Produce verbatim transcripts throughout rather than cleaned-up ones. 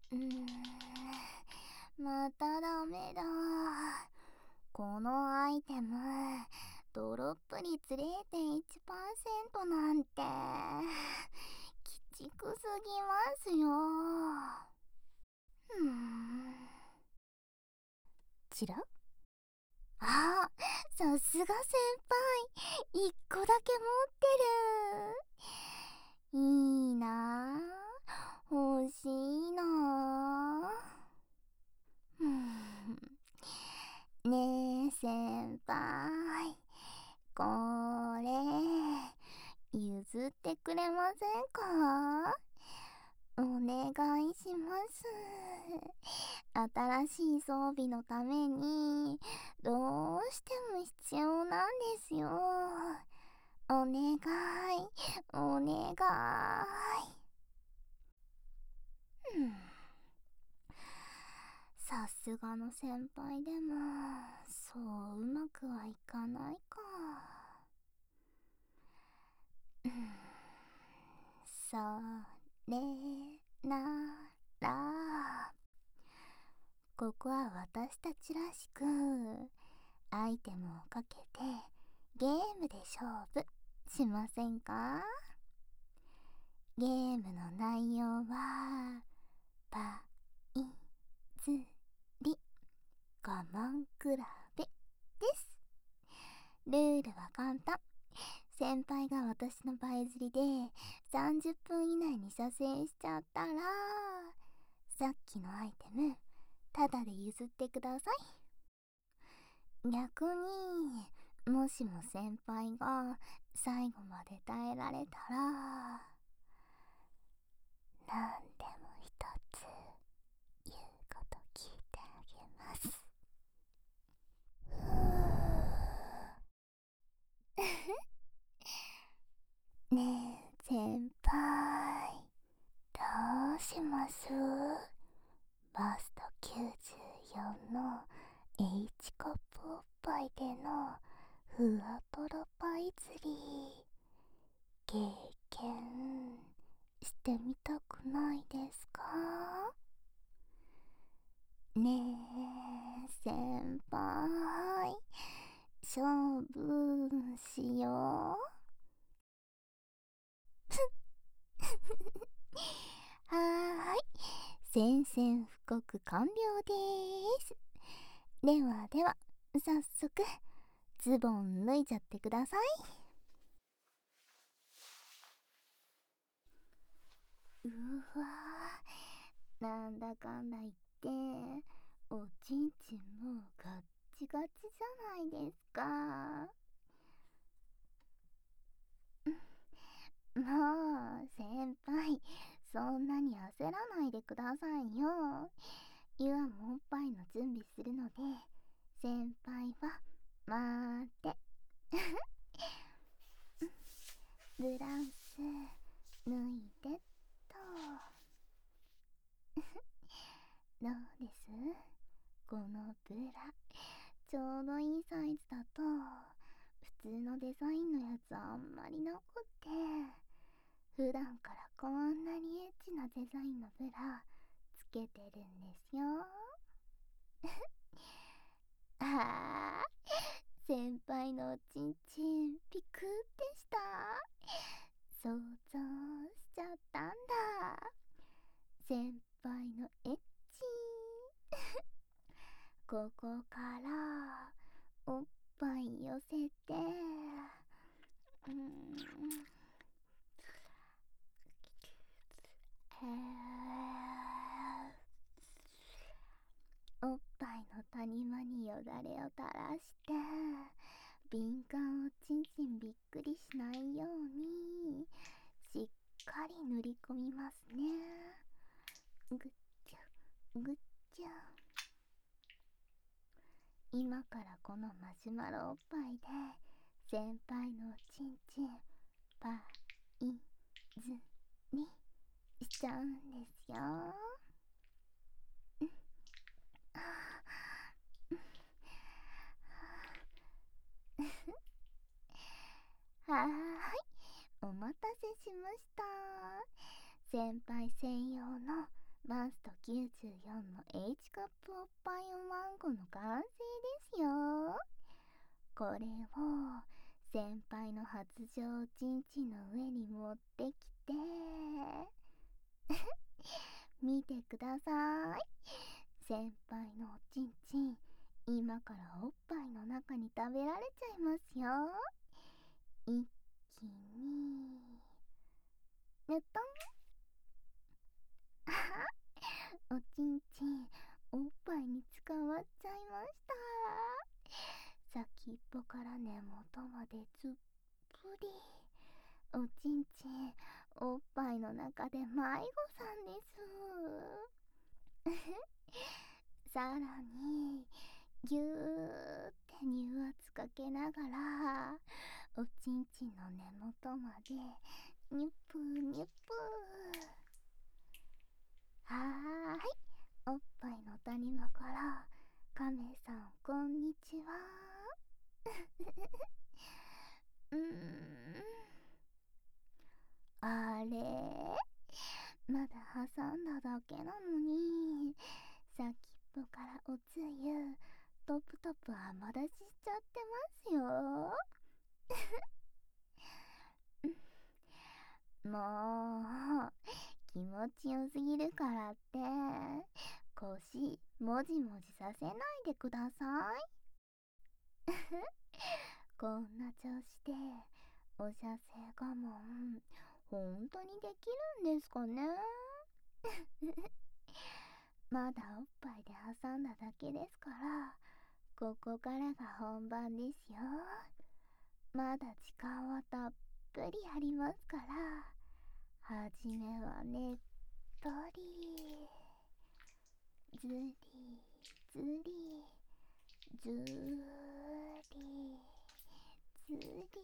うーん、またダメだ。このアイテム、ドロップ率 れいてんいちパーセント なんて、鬼畜すぎますよ。うーん。ちらあ、さすが先輩。一個だけ持ってる。いいなぁ。欲しいなぁ。うん。ねえ先輩、これ譲ってくれませんか？お願いします。新しい装備のためにどうしても必要なんですよ。お願い、お願い。うん、さすがの先輩でもそううまくはいかないか。うん、それならここは私たちらしくアイテムをかけてゲームで勝負しませんか？ゲームの内容はパイズリ我慢比べです。ルールは簡単。先輩が私の倍釣りでさんじゅっぷん以内に射精しちゃったら、さっきのアイテムタダで譲ってください。逆にもしも先輩が最後まで耐えられたら、なんでも一つ言うこと聞いてあげます。ねえ先輩、どうします？バストきゅうじゅうよんの H カップおっぱいでのふわとろパイ釣り経験してみたくないですか？ねえ先輩、勝負しよう。はーい、宣戦布告完了でーす。ではでは早速ズボン脱いじゃってください。うわー、なんだかんだ言っておちんちんもガッチガチじゃないですか。もう先輩、そんなに焦らないでくださいよ。ゆあもおっぱいの準備するので、先輩は待って。ブラウス脱いでっと。どうです？このブラちょうどいいサイズだと、普通のデザインのやつあんまりなくって、普段からこんなにエッチなデザインのブラつけてるんですよ。ああ、先輩のおちんちんピクってした。想像しちゃったんだ。先輩のエッチここからおっぱい寄せて、うーん、へーおっぱいの谷間によだれを垂らして、敏感おちんちんびっくりしないようにしっかり塗り込みますね。ぐっちゃぐっちゃ。今からこのマシュマロおっぱいで先輩のおちんちんパイズにしちゃうんですよ。はーい、お待たせしました。先輩専用のマストきゅうじゅうよんの H カップおっぱいおまんこの完成ですよ。これを先輩の初上おちんちんの上に持ってきて見てください。先輩のおちんちん、今からおっぱいの中に食べられちゃいますよ。一気にぬっとん。あはおちんちんおっぱいに捕まっちゃいました。先っぽから根元までずっぷり。おちんちんおっぱいの中で迷子さんですさらにぎゅーって乳圧かけながらおちんちんの根元までニュップーニュップー。はーい、おっぱいの谷間からカメさんこんにちはうーん、あれまだ挟んだだけなのに先っぽからおつゆトプトプ甘出ししちゃってますよもう気持ちよすぎるからって腰もじもじさせないでくださいこんな調子でお射精我慢本当にできるんですかねまだおっぱいで挟んだだけですからここからが本番ですよ。まだ時間はたっぷりありますからはじめはねっとりずりずりずーりずり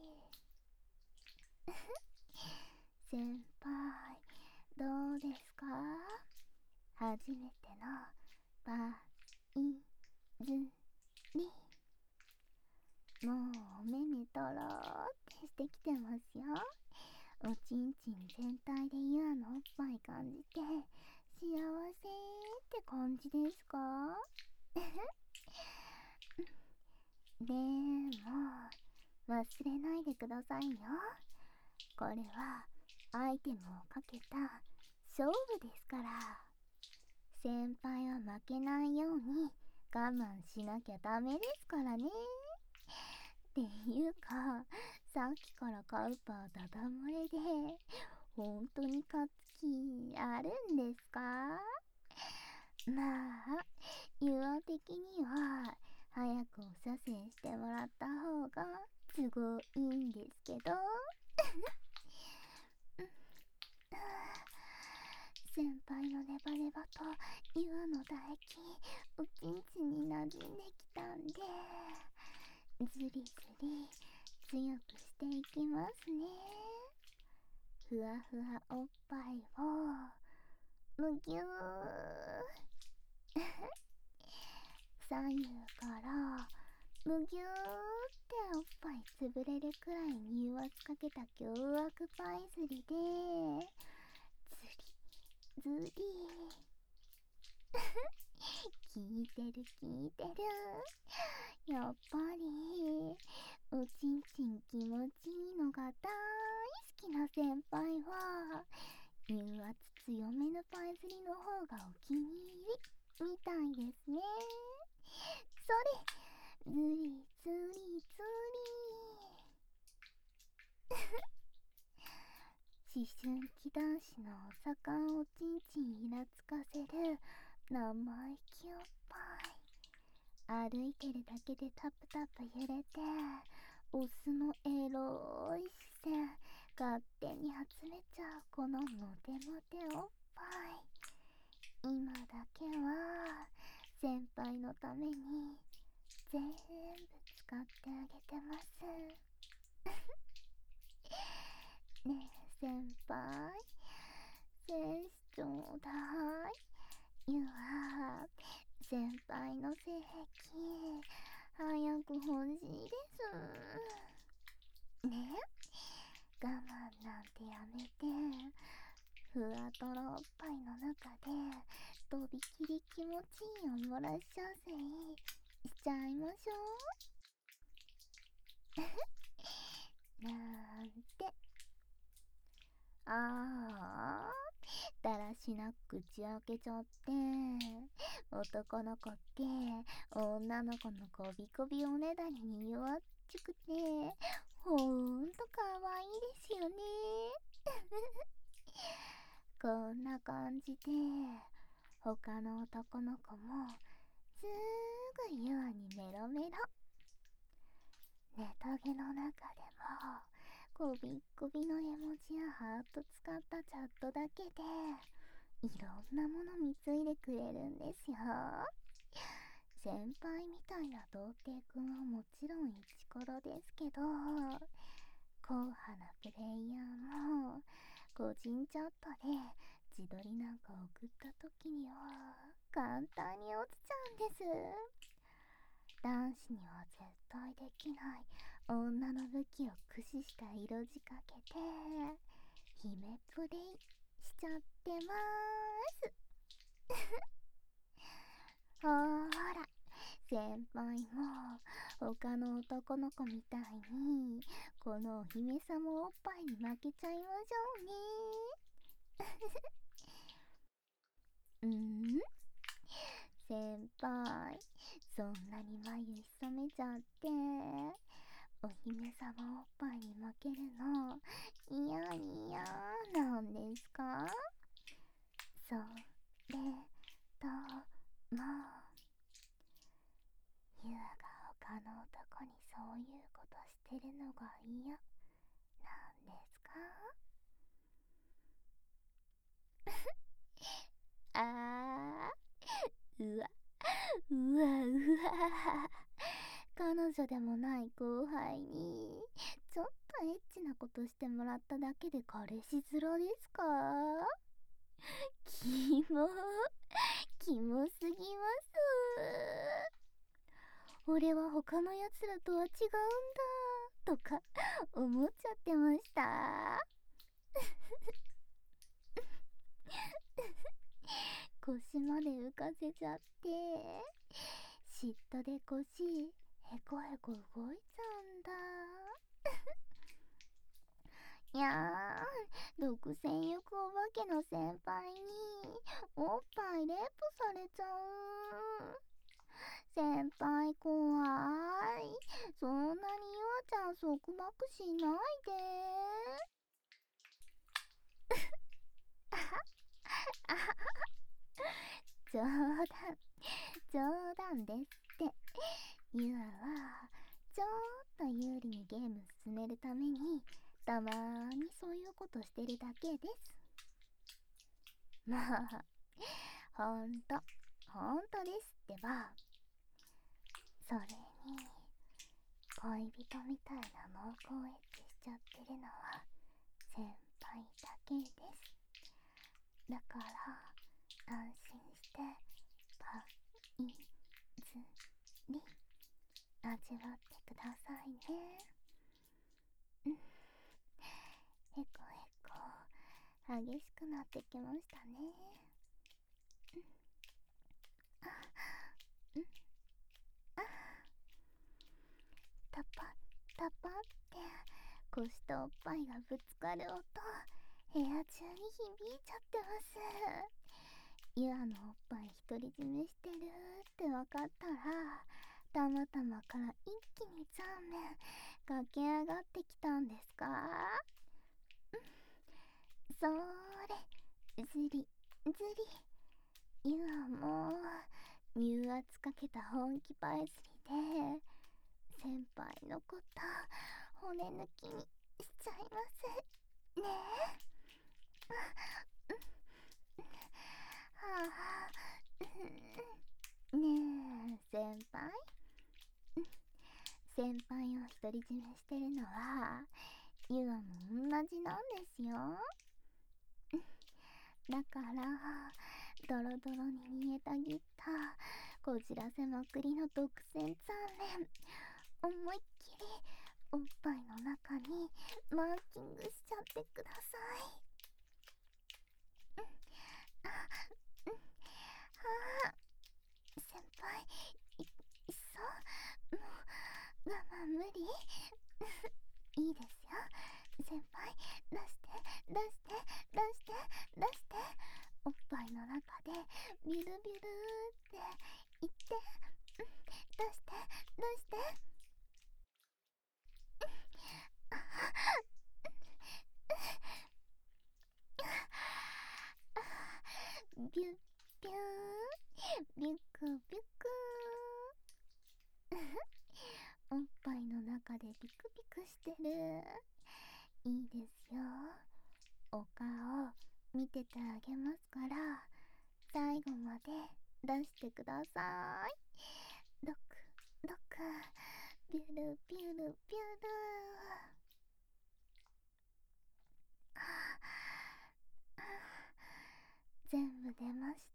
先輩どうですか？初めてのパイズリもうお目目とろーってしてきてますよ。おちんちん全体でゆあのおっぱい感じて幸せって感じですか？でも忘れないでくださいよ。これはアイテムをかけた勝負ですから。先輩は負けないように我慢しなきゃダメですからね。っていうかさっきからカウパーダダ漏れで本当に勝つ気あるんですか？まあユア的には早くお射精してもらった方が都合いいんですけど先輩のネバネバと岩の唾液おちんちんに馴染んできたんでずりずり強くしていきますね。ふわふわおっぱいをむぎゅー左右からむぎゅーっておっぱい潰れるくらい乳圧かけた凶悪パイズリでずりずり聞いてる聞いてる。やっぱりおちんちん気持ちいいのが大好きな先輩は乳圧強めのパイズリの方がお気に入りみたいですね。それずりずりずり思春期男子のお盛んおちんちんイラつかせる生意気おっぱい。歩いてるだけでタプタプ揺れてオスのエロい視線勝手に集めちゃうこのモテモテおっぱい。今だけは先輩のために全部使ってあげてますねえ先輩精子ちょうだい。ゆは先輩の性癖早く欲しいですね。我慢なんてやめてふわとろおっぱいの中でとびきり気持ちいいおもらし射精しちゃいましょうなんて。あー、だらしなく口開けちゃって、男の子って女の子のこびこびおねだりに弱っちくてほんとかわいいですよね。こんな感じで他の男の子もすぐユアにメロメロ。ネトゲの中でもこびっこびの絵文字やハート使ったチャットだけでいろんなもの見ついでくれるんですよ。先輩みたいな童貞くんはもちろんイチコロですけど、硬派なプレイヤーも個人チャットで自撮りなんか送った時には簡単に落ちちゃうんです。男子には絶対できない女の武器を駆使した色仕掛けで姫プレイしちゃってまーす。ほーら、先輩も他の男の子みたいにこのお姫様おっぱいに負けちゃいましょうね。んー先輩、そんなに眉潜めちゃってお姫様おっぱいに負けるの嫌嫌なんですか？それともユアが他の男にそういうことしてるのが嫌なんですか？あー、うわうわうわ、彼女でもない後輩にちょっとエッチなことしてもらっただけで彼氏面ですか？キモキモすぎます。俺は他のやつらとは違うんだとか思っちゃってました。腰まで浮かせちゃって嫉妬で腰へこへこ動いちゃうんだ。いやー、独占欲お化けの先輩におっぱいレイプされちゃう。先輩怖い。そんなにゆあちゃん束縛しないで。あはあは冗談冗談ですって。ゆあはちょっと有利にゲーム進めるためにたまーにそういうことしてるだけです。まあほんとほんとですってば。それに恋人みたいな濃厚エッチしちゃってるのは先輩だけです。だから安心してパイズリ味わってくださいね。うん、へこへこ激しくなってきましたね。うん、あうんあタパタパって腰とおっぱいがぶつかる音部屋中に響いちゃってます。ユアのおっぱい独り占めしてるってわかったらたまたまから一気に残面駆け上がってきたんですか？それずりずり。ユアも乳圧かけた本気パイズリで先輩のこと骨抜きにしちゃいますねえ。はあ、ねえ先輩、先輩を独り占めしてるのはユアも同じなんですよ。だからドロドロに煮えたぎったこじらせまくりの独占残念思いっきりおっぱいの中にマーキングしちゃってください。 の中でビュルビュルって言って、うん、出して出して、ビュッビュービュックビュックおっぱいの中でビクビクしてる。いいですよ。お顔見ててあげますから、最後まで出してください。ロックロック、ビュルビュルビュル。全部出ました。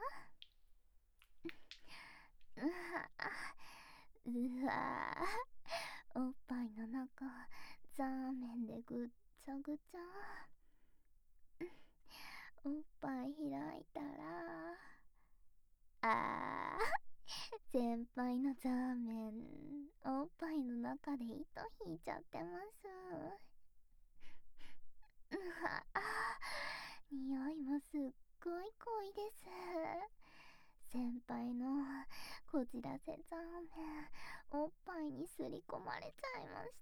うわうわ、おっぱいの中ザーメンでぐっちゃぐちゃ。おっぱい開いたら、あー、先輩のザーメンおっぱいの中で糸引いちゃってます。うわあ、匂いもすっごい濃いです。先輩のこじらせザーメンおっぱいにすり込まれちゃいました。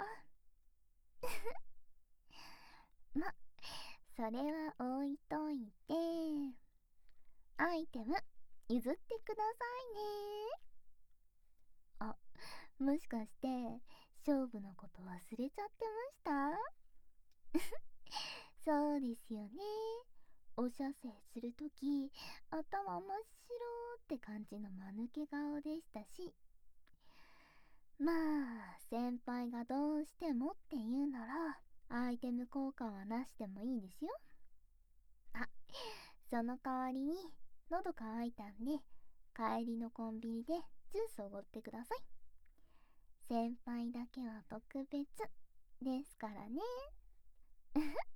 ま、それは置いといて、アイテム譲ってくださいね。あ、もしかして勝負のこと忘れちゃってましたそうですよね。お射精するとき頭真っ白って感じの間抜け顔でしたし、まあ先輩がどうしてもって言うならアイテム効果はなしでもいいですよ。あ、その代わりに喉乾いたんで帰りのコンビニでジュースおごってください。先輩だけは特別ですからね